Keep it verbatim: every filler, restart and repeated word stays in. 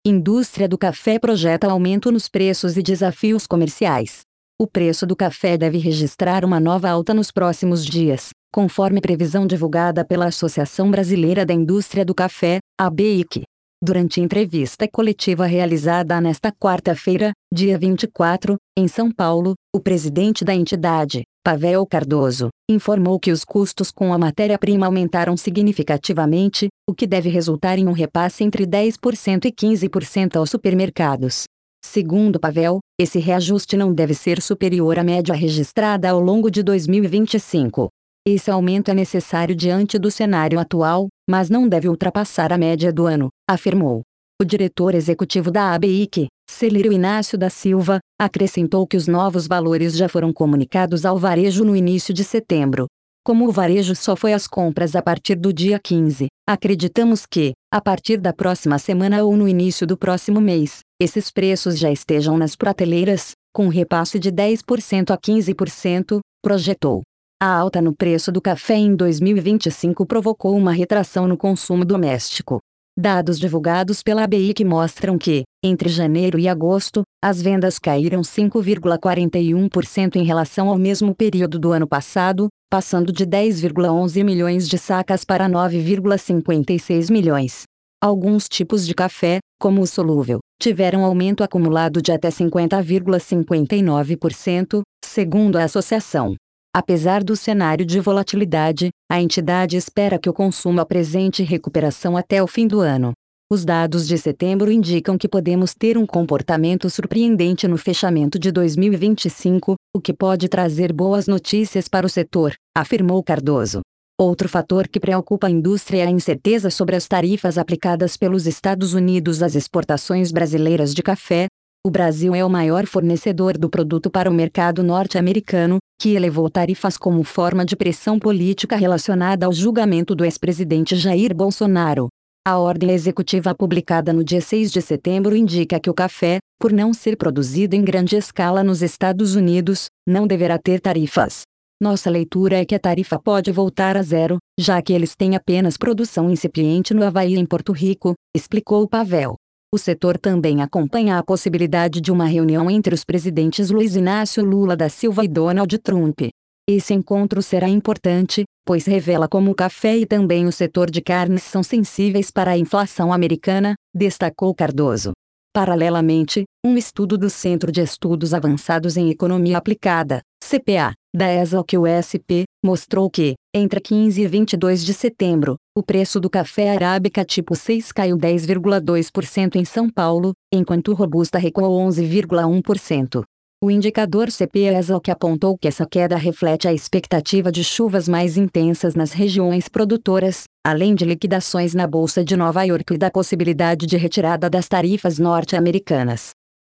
Indústria do café projeta aumento nos preços e desafios comerciais. O preço do café deve registrar uma nova alta nos próximos dias, conforme previsão divulgada pela Associação Brasileira da Indústria do Café, A B I C. Durante entrevista coletiva realizada nesta quarta-feira, dia vinte e quatro, em São Paulo, o presidente da entidade, Pavel Cardoso, informou que os custos com a matéria-prima aumentaram significativamente, o que deve resultar em um repasse entre dez por cento e quinze por cento aos supermercados. Segundo Pavel, esse reajuste não deve ser superior à média registrada ao longo de dois mil e vinte e cinco. Esse aumento é necessário diante do cenário atual, mas não deve ultrapassar a média do ano, afirmou. O diretor executivo da A B I C, Celírio Inácio da Silva, acrescentou que os novos valores já foram comunicados ao varejo no início de setembro. Como o varejo só foi às compras a partir do dia quinze, acreditamos que, a partir da próxima semana ou no início do próximo mês, esses preços já estejam nas prateleiras, com repasse de dez por cento a quinze por cento, projetou. A alta no preço do café em dois mil e vinte e cinco provocou uma retração no consumo doméstico. Dados divulgados pela A B I C mostram que, entre janeiro e agosto, as vendas caíram cinco vírgula quarenta e um por cento em relação ao mesmo período do ano passado, passando de dez vírgula onze milhões de sacas para nove vírgula cinquenta e seis milhões. Alguns tipos de café, como o solúvel, tiveram aumento acumulado de até cinquenta vírgula cinquenta e nove por cento, segundo a associação. Apesar do cenário de volatilidade, a entidade espera que o consumo apresente recuperação até o fim do ano. Os dados de setembro indicam que podemos ter um comportamento surpreendente no fechamento de dois mil e vinte e cinco, o que pode trazer boas notícias para o setor, afirmou Cardoso. Outro fator que preocupa a indústria é a incerteza sobre as tarifas aplicadas pelos Estados Unidos às exportações brasileiras de café. O Brasil é o maior fornecedor do produto para o mercado norte-americano, que elevou tarifas como forma de pressão política relacionada ao julgamento do ex-presidente Jair Bolsonaro. A ordem executiva publicada no dia seis de setembro indica que o café, por não ser produzido em grande escala nos Estados Unidos, não deverá ter tarifas. Nossa leitura é que a tarifa pode voltar a zero, já que eles têm apenas produção incipiente no Havaí e em Porto Rico, explicou Pavel. O setor também acompanha a possibilidade de uma reunião entre os presidentes Luiz Inácio Lula da Silva e Donald Trump. Esse encontro será importante, pois revela como o café e também o setor de carnes são sensíveis para a inflação americana, destacou Cardoso. Paralelamente, um estudo do Centro de Estudos Avançados em Economia Aplicada, C P A, da Exalc U S P, mostrou que, entre quinze e vinte e dois de setembro, o preço do café arábica tipo seis caiu dez vírgula dois por cento em São Paulo, enquanto o robusta recuou onze vírgula um por cento. O indicador C P A Exalc apontou que essa queda reflete a expectativa de chuvas mais intensas nas regiões produtoras, além de liquidações na Bolsa de Nova York e da possibilidade de retirada das tarifas norte-americanas.